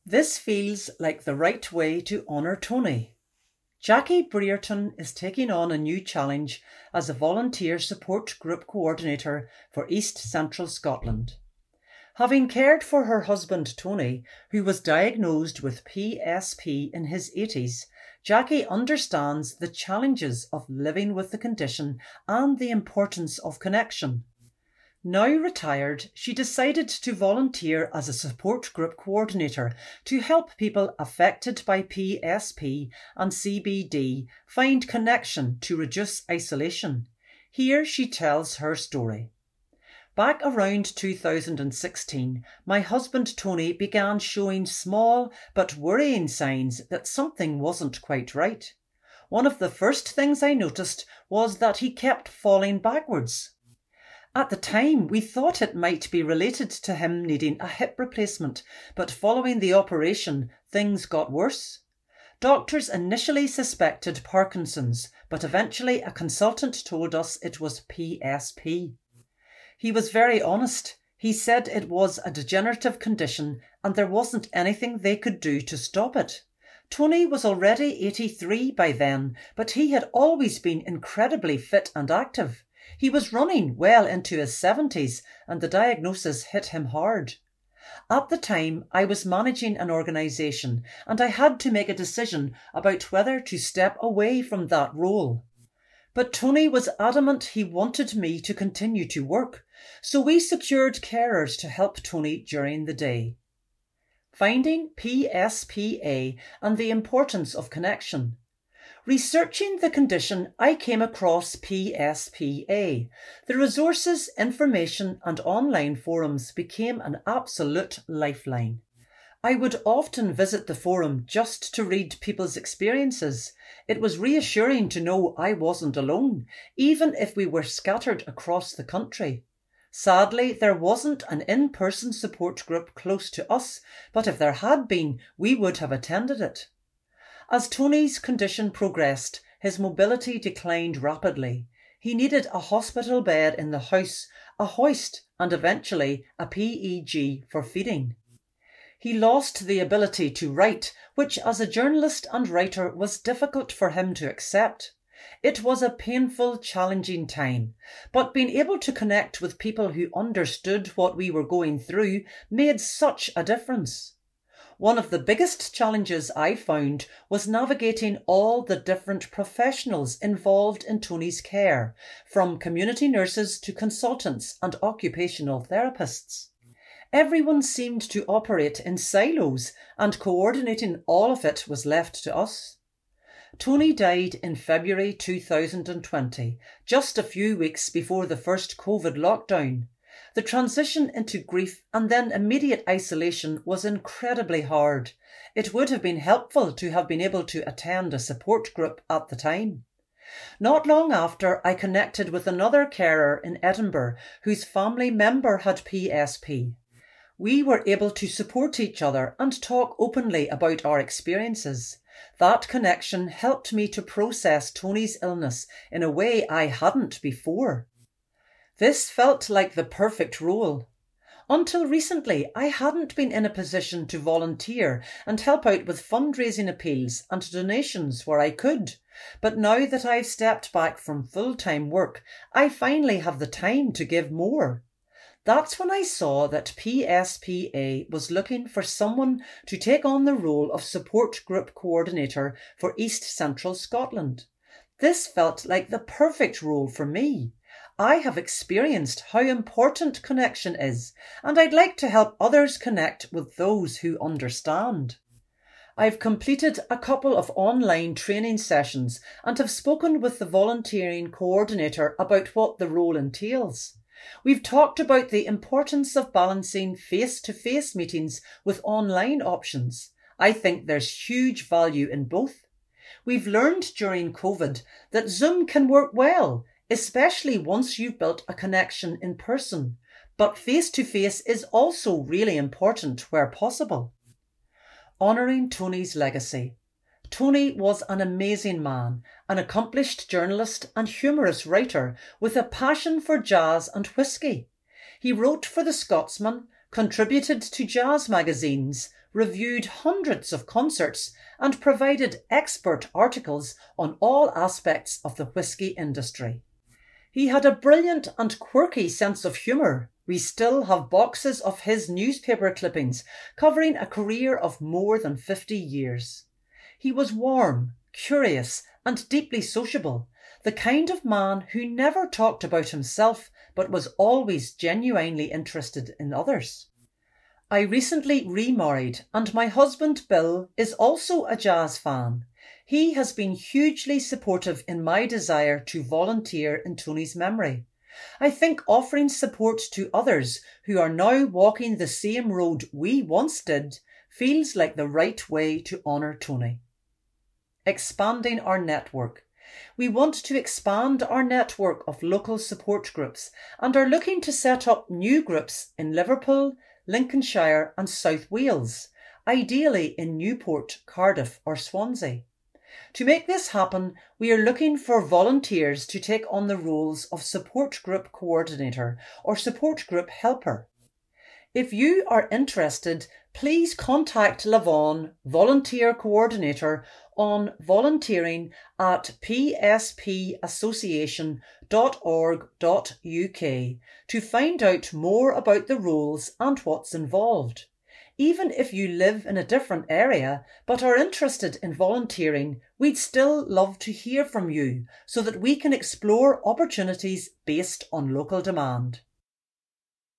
This feels like the right way to honour Tony. Jackie Brereton is taking on a new challenge as a volunteer support group coordinator for East Central Scotland. Having cared for her husband Tony, who was diagnosed with PSP in his 80s, Jackie understands the challenges of living with the condition and the importance of connection. Now retired, she decided to volunteer as a support group coordinator to help people affected by PSP and CBD find connection to reduce isolation. Here she tells her story. Back around 2016, my husband Tony began showing small but worrying signs that something wasn't quite right. One of the first things I noticed was that he kept falling backwards. At the time, we thought it might be related to him needing a hip replacement, but following the operation, things got worse. Doctors initially suspected Parkinson's, but eventually a consultant told us it was PSP. He was very honest. He said it was a degenerative condition and there wasn't anything they could do to stop it. Tony was already 83 by then, but he had always been incredibly fit and active. He was running well into his 70s and the diagnosis hit him hard. At the time, I was managing an organisation and I had to make a decision about whether to step away from that role. But Tony was adamant he wanted me to continue to work, so we secured carers to help Tony during the day. Finding PSPA and the importance of connection. Researching the condition, I came across PSPA. The resources, information and online forums became an absolute lifeline. I would often visit the forum just to read people's experiences. It was reassuring to know I wasn't alone, even if we were scattered across the country. Sadly, there wasn't an in-person support group close to us, but if there had been, we would have attended it. As Tony's condition progressed, his mobility declined rapidly. He needed a hospital bed in the house, a hoist, and eventually a PEG for feeding. He lost the ability to write, which as a journalist and writer was difficult for him to accept. It was a painful, challenging time, but being able to connect with people who understood what we were going through made such a difference. One of the biggest challenges I found was navigating all the different professionals involved in Tony's care, from community nurses to consultants and occupational therapists. Everyone seemed to operate in silos, and coordinating all of it was left to us. Tony died in February 2020, just a few weeks before the first COVID lockdown. The transition into grief and then immediate isolation was incredibly hard. It would have been helpful to have been able to attend a support group at the time. Not long after, I connected with another carer in Edinburgh whose family member had PSP. We were able to support each other and talk openly about our experiences. That connection helped me to process Tony's illness in a way I hadn't before. This felt like the perfect role. Until recently, I hadn't been in a position to volunteer and help out with fundraising appeals and donations where I could. But now that I've stepped back from full-time work, I finally have the time to give more. That's when I saw that PSPA was looking for someone to take on the role of support group coordinator for East Central Scotland. This felt like the perfect role for me. I have experienced how important connection is, and I'd like to help others connect with those who understand. I've completed a couple of online training sessions and have spoken with the volunteering coordinator about what the role entails. We've talked about the importance of balancing face-to-face meetings with online options. I think there's huge value in both. We've learned during COVID that Zoom can work well, especially once you've built a connection in person. But face-to-face is also really important where possible. Honouring Tony's legacy. Tony was an amazing man, an accomplished journalist and humorous writer with a passion for jazz and whisky. He wrote for The Scotsman, contributed to jazz magazines, reviewed hundreds of concerts, and provided expert articles on all aspects of the whisky industry. He had a brilliant and quirky sense of humour. We still have boxes of his newspaper clippings covering a career of more than 50 years. He was warm, curious, and deeply sociable, the kind of man who never talked about himself but was always genuinely interested in others. I recently remarried, and my husband Bill is also a jazz fan. He has been hugely supportive in my desire to volunteer in Tony's memory. I think offering support to others who are now walking the same road we once did feels like the right way to honour Tony. Expanding our network. We want to expand our network of local support groups and are looking to set up new groups in Liverpool, Lincolnshire and South Wales, ideally in Newport, Cardiff or Swansea. To make this happen, we are looking for volunteers to take on the roles of support group coordinator or support group helper. If you are interested, please contact Lavon, volunteer coordinator, on volunteering@pspassociation.org.uk to find out more about the roles and what's involved. Even if you live in a different area but are interested in volunteering, we'd still love to hear from you so that we can explore opportunities based on local demand.